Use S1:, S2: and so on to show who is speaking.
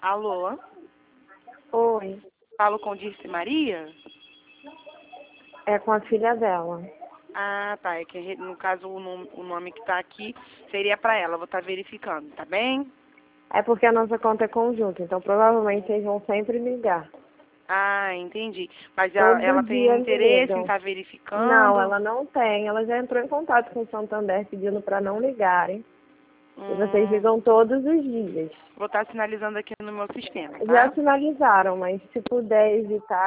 S1: Alô?
S2: Oi,
S1: Falo com Dirce Maria?
S2: é com a filha dela.
S1: Ah, tá. É que no caso o nome que tá aqui seria pra ela. Vou estar verificando, tá bem?
S2: É porque a nossa conta é conjunta, então provavelmente eles vão sempre ligar.
S1: Ah, entendi. Mas ela
S2: Todo
S1: tem
S2: dia me
S1: interesse em
S2: ligam.
S1: estar
S2: Não,
S1: verificando?
S2: ela não tem. Ela já entrou em contato com o Santander pedindo para não ligarem. E vocês
S1: Hum,
S2: ligam todos os dias.
S1: vou estar sinalizando aqui no meu sistema,
S2: Já
S1: tá?
S2: sinalizaram, mas se puder evitar.